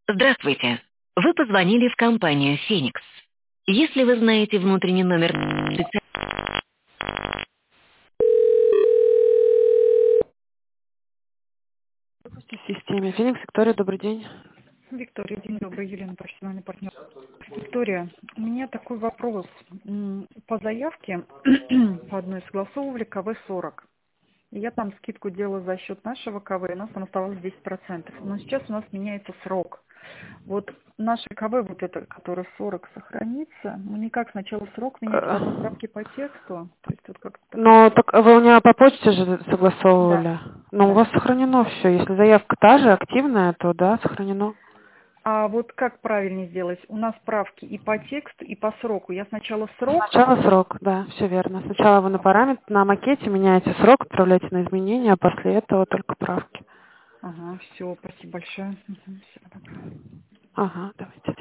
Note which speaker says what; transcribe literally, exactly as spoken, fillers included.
Speaker 1: Здравствуйте. Вы позвонили в компанию «Феникс». Если вы знаете внутренний номер...
Speaker 2: В системе Феникс. Виктория, добрый день.
Speaker 3: Виктория, день добрый, Елена, профессиональный партнер. Виктория, у меня такой вопрос. М, По заявке по одной согласовывали ка вэ сорок. И я там скидку делала за счет нашего ка вэ, и у нас там оставалось десять процентов. Но сейчас у нас меняется срок. Вот наше ка вэ, вот это, которое сорок, сохранится. Ну, никак сначала срок менять по одной
Speaker 2: Э,
Speaker 3: правке по тексту. То есть вот как-то так.
Speaker 2: Но так вы у меня по почте же
Speaker 3: Да,
Speaker 2: согласовывали. Но у
Speaker 3: да.
Speaker 2: вас сохранено все. Если заявка та же, активная, то да, сохранено.
Speaker 3: А вот как правильнее сделать? У нас правки и по тексту, и по сроку. Я сначала срок.
Speaker 2: Сначала срок, да, все верно. Сначала вы на параметр, на макете меняете срок, отправляете на изменения, а после этого только правки.
Speaker 3: Ага, все, спасибо большое. Мгм, всего доброго.
Speaker 2: Ага, давайте.